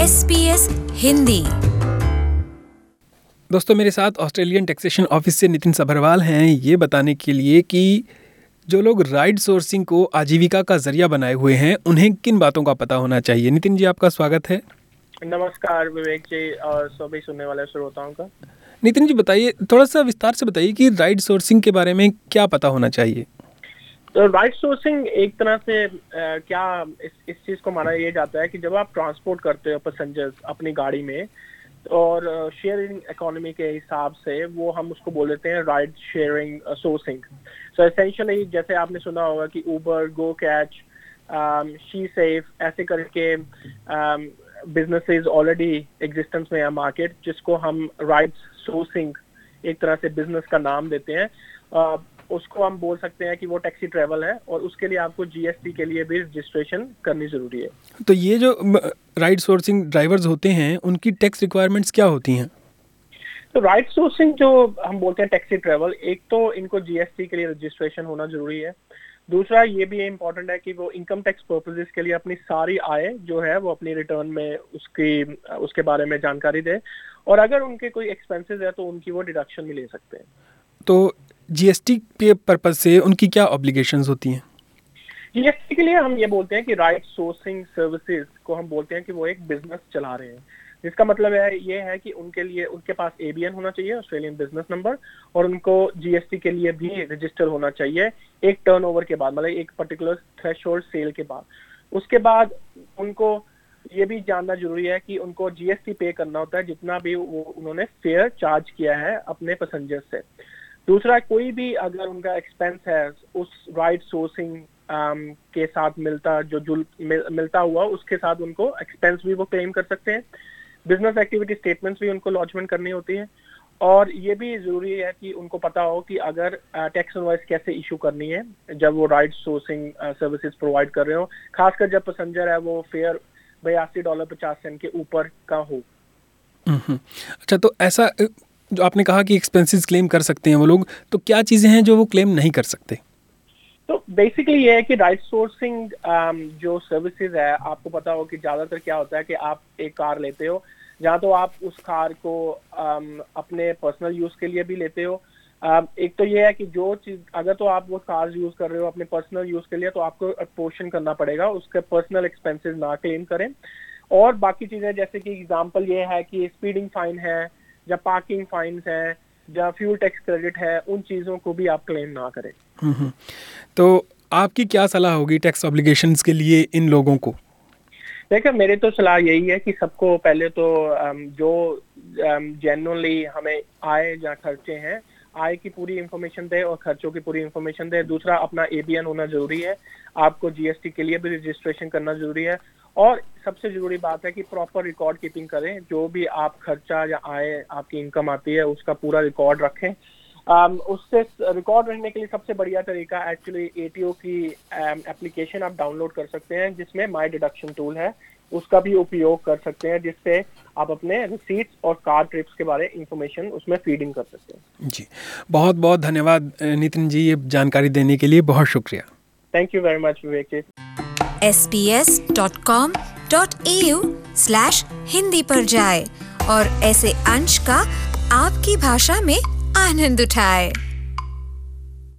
SBS Hindi. दोस्तों, मेरे साथ ऑस्ट्रेलियन टैक्सेशन ऑफिस से नितिन सभरवाल हैं ये बताने के लिए कि जो लोग राइड सोर्सिंग को आजीविका का जरिया बनाए हुए हैं उन्हें किन बातों का पता होना चाहिए। नितिन जी, आपका स्वागत है। नमस्कार विवेक जी और सभी सुनने वाले श्रोताओं का। नितिन जी, बताइए, थोड़ा सा विस्तार से बताइए कि राइड सोर्सिंग के बारे में क्या पता होना चाहिए। तो राइड सोर्सिंग एक तरह से क्या इस चीज को माना यह जाता है कि जब आप ट्रांसपोर्ट करते हो पैसेंजर्स अपनी गाड़ी में और शेयरिंग इकोनॉमी के हिसाब से वो हम उसको बोल देते हैं ride sharing sourcing. So essentially जैसे आपने सुना होगा कि Uber, go catch, she safe ऐसे करके बिजनेसेस ऑलरेडी एग्जिस्टेंस में है मार्केट, जिसको हम राइड सोर्सिंग एक तरह से बिजनेस का नाम देते हैं। उसको हम बोल सकते हैं कि वो टैक्सी ट्रैवल है और उसके लिए आपको जीएसटी के लिए भी रजिस्ट्रेशन करनी जरूरी है। तो ये जो राइड सोर्सिंग ड्राइवर्स होते हैं उनकी टैक्स रिक्वायरमेंट्स क्या होती हैं? तो राइड सोर्सिंग जो हम बोलते हैं टैक्सी ट्रैवल, एक तो इनको जीएसटी के लिए रजिस्ट्रेशन होना जरूरी है। दूसरा ये भी इम्पोर्टेंट है कि वो इनकम टैक्स पर्पसेस के लिए अपनी सारी आय जो है वो अपनी रिटर्न में उसके बारे में जानकारी दे, और अगर उनके कोई एक्सपेंसेस है तो उनकी वो डिडक्शन भी ले सकते हैं। तो जीएसटी के पर्पज से उनकी क्या ऑब्लिगेशंस होती हैं? जीएसटी के लिए हम ये बोलते हैं कि राइड सोर्सिंग सर्विसेज को हम बोलते हैं कि वो एक बिजनेस चला रहे हैं, जिसका मतलब ये है कि उनके लिए उनके पास एबीएन होना चाहिए, ऑस्ट्रेलियन बिजनेस नंबर, और उनको जीएसटी के लिए भी रजिस्टर होना चाहिए एक टर्नओवर के बाद, मतलब एक पर्टिकुलर थ्रेशोल्ड सेल के बाद। उसके बाद उनको ये भी जानना जरूरी है कि उनको जीएसटी पे करना होता है जितना भी वो उन्होंने फेयर चार्ज किया है अपने पैसेंजर से। दूसरा, कोई भी अगर उनका एक्सपेंस है उस राइड सोर्सिंग के साथ मिलता हुआ, उसके साथ उनको एक्सपेंस भी वो क्लेम कर सकते हैं। बिजनेस एक्टिविटी स्टेटमेंट्स भी उनको लॉन्चमेंट करनी होती है, और ये भी जरूरी है कि उनको पता हो कि अगर टैक्स इनवॉइस कैसे इशू करनी है जब वो राइड सोर्सिंग सर्विसेज प्रोवाइड कर रहे हो, खासकर जब पैसेंजर है वो फेयर $82.50 के ऊपर का हो। अच्छा, तो ऐसा जो आपने कहा कि एक्सपेंसेस क्लेम कर सकते हैं वो लोग, तो क्या चीज़ें हैं जो वो क्लेम नहीं कर सकते? तो बेसिकली ये है कि राइड सोर्सिंग जो सर्विसेज है, आपको पता हो कि ज़्यादातर क्या होता है कि आप एक कार लेते हो, जहाँ तो आप उस कार को अपने पर्सनल यूज़ के लिए भी लेते हो। एक तो ये है कि जो चीज़ अगर तो आप वो कार यूज़ कर रहे हो अपने पर्सनल यूज़ के लिए, तो आपको अपोर्शन करना पड़ेगा, उसके पर्सनल एक्सपेंसेस ना क्लेम करें। और बाकी चीज़ें जैसे कि एग्जांपल ये है कि स्पीडिंग फाइन है या पार्किंग फाइन्स है या फ्यूल टैक्स क्रेडिट है, उन चीज़ों को भी आप क्लेम ना करें। तो आपकी क्या सलाह होगी टैक्स ऑब्लिगेशंस के लिए इन लोगों को? देखिए, मेरी तो सलाह यही है कि सबको पहले तो जो जेन्युइनली हमें आय या खर्चे हैं, आय की पूरी इंफॉर्मेशन दे और खर्चों की पूरी इंफॉर्मेशन दे। दूसरा, अपना एबीएन होना जरूरी है, आपको जीएसटी के लिए भी रजिस्ट्रेशन करना जरूरी है, और सबसे जरूरी बात है कि प्रॉपर रिकॉर्ड कीपिंग करें। जो भी आप खर्चा या आय आपकी इनकम आती है उसका पूरा रिकॉर्ड रखें। उससे रिकॉर्ड रखने के लिए सबसे बढ़िया तरीका एक्चुअली एटीओ की एप्लीकेशन आप डाउनलोड कर सकते हैं, जिसमें माई डिडक्शन टूल है, उसका भी उपयोग कर सकते हैं, जिससे आप अपने रिसीट्स और कार ट्रिप्स के बारे इंफॉर्मेशन उसमें फीडिंग कर सकते हैं। जी, बहुत बहुत धन्यवाद नितिन जी, ये जानकारी देने के लिए बहुत शुक्रिया। Thank you very much Vivek ji. sbs.com.au/hindi पर जाए और ऐसे अंश का आपकी भाषा में आनंद उठाए।